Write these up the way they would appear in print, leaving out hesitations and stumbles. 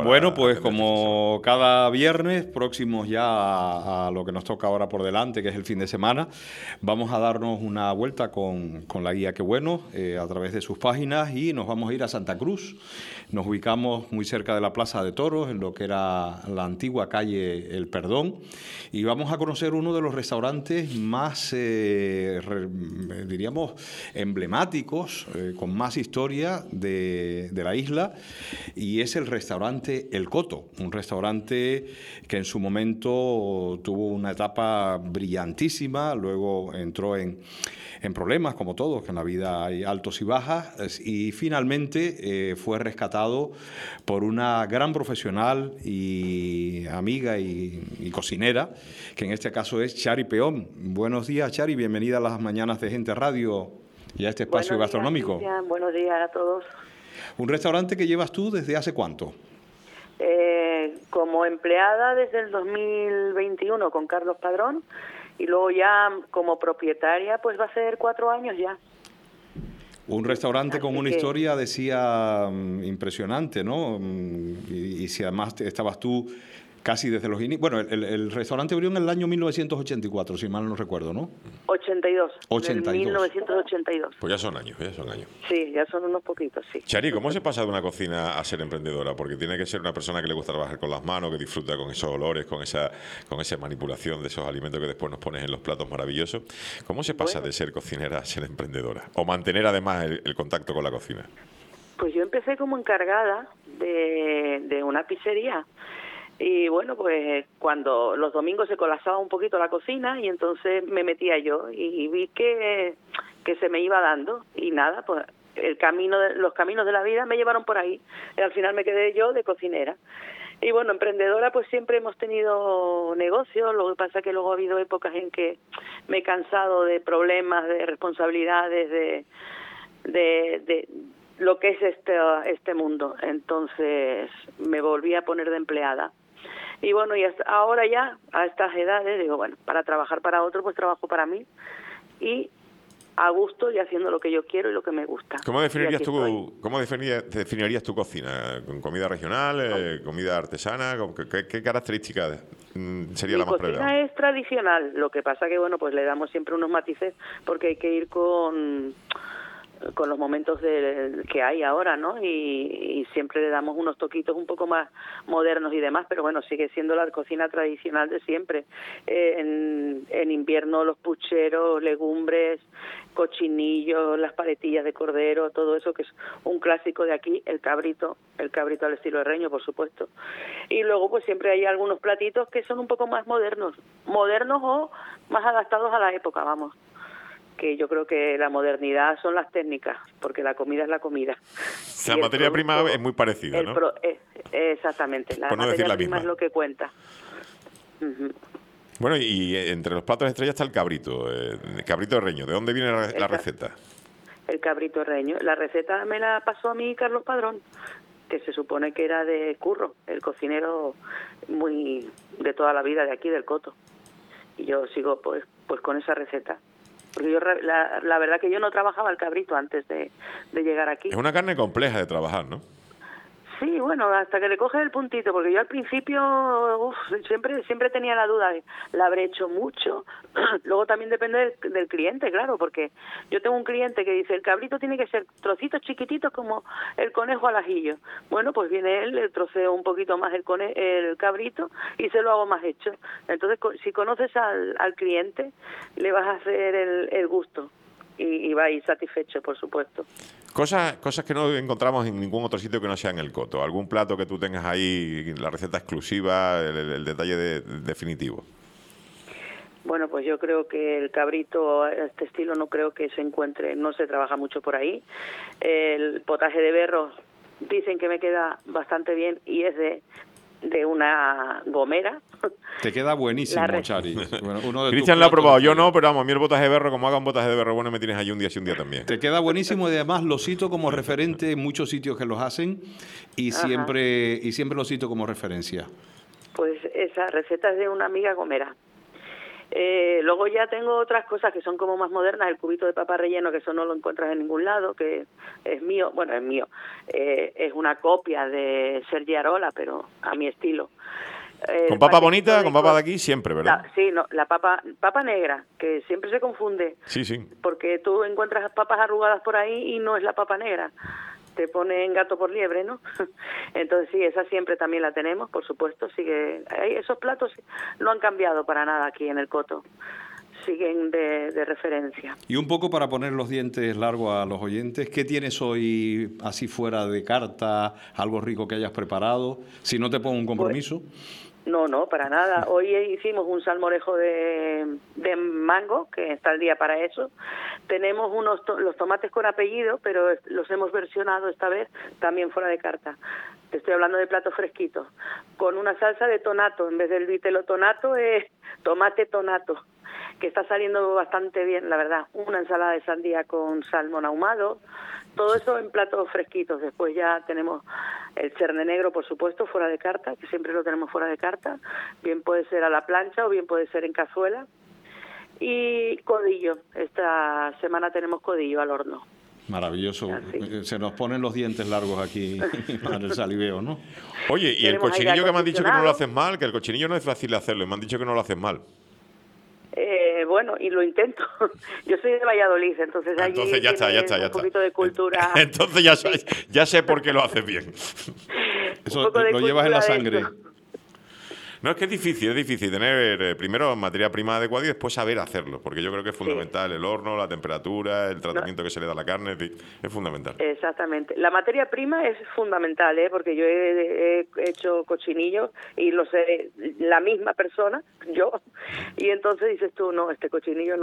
para Bueno, pues atender a como cada viernes, próximos ya a lo que nos toca ahora por delante, que es el fin de semana, vamos a darnos una vuelta con la guía Qué Bueno a través de sus páginas y nos vamos a ir a Santa Cruz. Nos ubicamos muy cerca de la Plaza de Toros, en lo que era la antigua calle El Perdón, y vamos a conocer uno de los restaurantes más, diríamos, emblemáticos, con más historia de la isla, y es el restaurante El Coto, un restaurante que en su momento tuvo una etapa brillantísima, luego entró en problemas, como todos, que en la vida hay altos y bajas, y finalmente fue rescatado por una gran profesional y amiga y cocinera, que en este caso es Chari Peón. Buenos días, Chari, bienvenida a las mañanas de Gente Radio y a este espacio gastronómico. Cristian, buenos días a todos. ¿Un restaurante que llevas tú desde hace cuánto? Como empleada desde el 2021 con Carlos Padrón, y luego ya como propietaria pues va a ser 4 años ya. Un restaurante con una historia, decía, impresionante, ¿no? Y si además estabas tú casi desde los inicios. Bueno, el restaurante abrió en el año 1984, si mal no recuerdo, ¿no? 82. 82. 1982. Pues ya son años. Sí, ya son unos poquitos, sí. Chari, ¿cómo se pasa de una cocina a ser emprendedora? Porque tiene que ser una persona que le gusta trabajar con las manos, que disfruta con esos olores, con esa manipulación de esos alimentos que después nos pones en los platos maravillosos. ¿Cómo se pasa de ser cocinera a ser emprendedora? O mantener además el contacto con la cocina. Pues yo empecé como encargada de una pizzería. Y bueno, pues cuando los domingos se colapsaba un poquito la cocina y entonces me metía yo y vi que se me iba dando y nada, pues los caminos de la vida me llevaron por ahí. Y al final me quedé yo de cocinera. Y bueno, emprendedora pues siempre hemos tenido negocios, lo que pasa es que luego ha habido épocas en que me he cansado de problemas, de responsabilidades, de lo que es este mundo. Entonces me volví a poner de empleada. Y bueno, y hasta ahora ya, a estas edades, digo, bueno, para trabajar para otro, pues trabajo para mí. Y a gusto y haciendo lo que yo quiero y lo que me gusta. ¿Cómo definirías tu cocina? ¿Con comida regional, comida artesana? ¿Qué características sería la más prevalente? Mi cocina es tradicional, lo que pasa que, bueno, pues le damos siempre unos matices porque hay que ir con los momentos que hay ahora, ¿no? Y siempre le damos unos toquitos un poco más modernos y demás, pero bueno, sigue siendo la cocina tradicional de siempre. En invierno los pucheros, legumbres, cochinillos, las paletillas de cordero, todo eso que es un clásico de aquí, el cabrito al estilo herreño, por supuesto. Y luego pues siempre hay algunos platitos que son un poco más modernos o más adaptados a la época, vamos. Que yo creo que la modernidad son las técnicas, porque la comida es la comida. La materia prima es muy parecida, ¿no? Exactamente, la materia prima es lo que cuenta. Uh-huh. Bueno, y entre los platos estrellas está el cabrito herreño. ¿De dónde viene la receta? El cabrito herreño. La receta me la pasó a mí Carlos Padrón, que se supone que era de Curro, el cocinero muy de toda la vida de aquí, del Coto. Y yo sigo pues con esa receta. Porque yo la verdad que yo no trabajaba el cabrito antes de llegar aquí. Es una carne compleja de trabajar, ¿no? Sí, bueno, hasta que le coges el puntito, porque yo al principio siempre tenía la duda de, ¿la habré hecho mucho? Luego también depende del cliente, claro, porque yo tengo un cliente que dice, el cabrito tiene que ser trocitos chiquititos como el conejo al ajillo. Bueno, pues viene él, le troceo un poquito más el cabrito y se lo hago más hecho. Entonces, si conoces al cliente, le vas a hacer el gusto y va a ir satisfecho, por supuesto. Cosas que no encontramos en ningún otro sitio que no sea en el Coto. ¿Algún plato que tú tengas ahí, la receta exclusiva, el detalle definitivo? Bueno, pues yo creo que el cabrito, este estilo, no creo que se encuentre, no se trabaja mucho por ahí. El potaje de berro dicen que me queda bastante bien y es de una gomera. Te queda buenísimo, Chari. Bueno, Cristian lo ha probado, yo no, pero vamos, a mí el botaje de berro, como haga un botaje de berro bueno, me tienes ahí un día sí un día también. Te queda buenísimo y además lo cito como referente en muchos sitios que los hacen y siempre lo cito como referencia. Pues esa receta es de una amiga gomera. Luego ya tengo otras cosas que son como más modernas, el cubito de papa relleno, que eso no lo encuentras en ningún lado, que es mío, bueno, es mío, es una copia de Sergi Arola, pero a mi estilo. Con papa bonita, con papa de aquí, siempre, ¿verdad? Sí, no, la papa negra, que siempre se confunde. Sí, sí. Porque tú encuentras papas arrugadas por ahí y no es la papa negra. Te ponen gato por liebre, ¿no? Entonces sí, esa siempre también la tenemos, por supuesto. Sigue, esos platos no han cambiado para nada aquí en el Coto. Siguen de referencia. Y un poco para poner los dientes largos a los oyentes, ¿qué tienes hoy así fuera de carta? ¿Algo rico que hayas preparado? Si no te pongo un compromiso. No, para nada. Hoy hicimos un salmorejo de mango, que está el día para eso. Tenemos los tomates con apellido, pero los hemos versionado esta vez también fuera de carta. Te estoy hablando de platos fresquitos. Con una salsa de tonato, en vez del vitelo tonato, es tomate tonato, que está saliendo bastante bien, la verdad. Una ensalada de sandía con salmón ahumado, todo eso en platos fresquitos. Después ya tenemos el cherne negro, por supuesto, fuera de carta, que siempre lo tenemos fuera de carta. Bien puede ser a la plancha o bien puede ser en cazuela. Y codillo. Esta semana tenemos codillo al horno. Maravilloso. Así. Se nos ponen los dientes largos aquí para el saliveo, ¿no? Oye, y el cochinillo que me han dicho que no lo haces mal, que el cochinillo no es fácil de hacerlo, y me han dicho que no lo haces mal. Bueno, y lo intento. Yo soy de Valladolid, entonces allí ya está. Un poquito de cultura. Entonces ya sé por qué lo haces bien. Eso lo llevas en la sangre. No, es que es difícil tener primero materia prima adecuada y después saber hacerlo, porque yo creo que es fundamental el horno, la temperatura, el tratamiento que se le da a la carne, es fundamental. Exactamente. La materia prima es fundamental, porque yo he hecho cochinillos y lo sé la misma persona, yo, y entonces dices tú, no, este cochinillo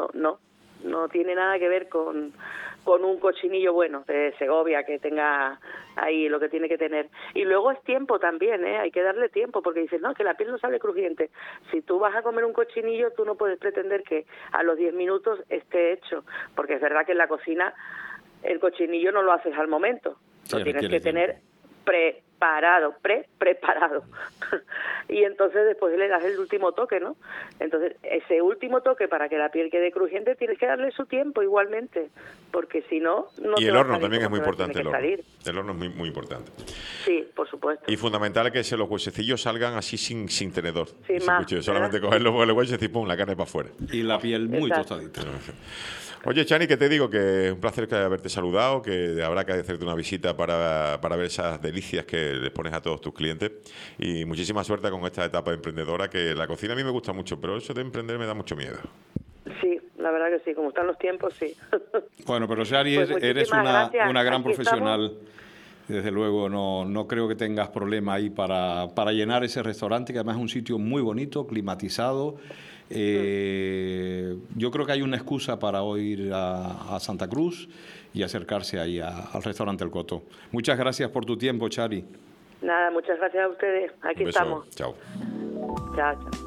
no tiene nada que ver con un cochinillo bueno de Segovia, que tenga ahí lo que tiene que tener. Y luego es tiempo también, hay que darle tiempo, porque dices, no, que la piel no sale crujiente. Si tú vas a comer un cochinillo, tú no puedes pretender que a los 10 minutos esté hecho, porque es verdad que en la cocina el cochinillo no lo haces al momento, lo tienes que tener preparado. Y entonces después le das el último toque, ¿no? Entonces ese último toque, para que la piel quede crujiente, tienes que darle su tiempo igualmente, porque si no y el horno también es muy importante. El horno es muy, muy importante. Sí, por supuesto. Y fundamental que los huesecillos salgan así sin tenedor, sin más, solamente cogerlos por el hueso y pum, la carne para afuera. Y la piel muy tostadita. Oye, Chani, que te digo que es un placer haberte saludado, que habrá que hacerte una visita para ver esas delicias que les pones a todos tus clientes, y muchísima suerte con esta etapa emprendedora, que la cocina a mí me gusta mucho, pero eso de emprender me da mucho miedo. Sí, la verdad que sí, como están los tiempos, sí. Bueno, pero Chani, pues eres una gran aquí profesional. Estamos. Desde luego no creo que tengas problema ahí para llenar ese restaurante, que además es un sitio muy bonito, climatizado. Yo creo que hay una excusa para ir a Santa Cruz y acercarse ahí al restaurante El Coto. Muchas gracias por tu tiempo, Chari. Nada, muchas gracias a ustedes. Aquí estamos. Chao. Chao.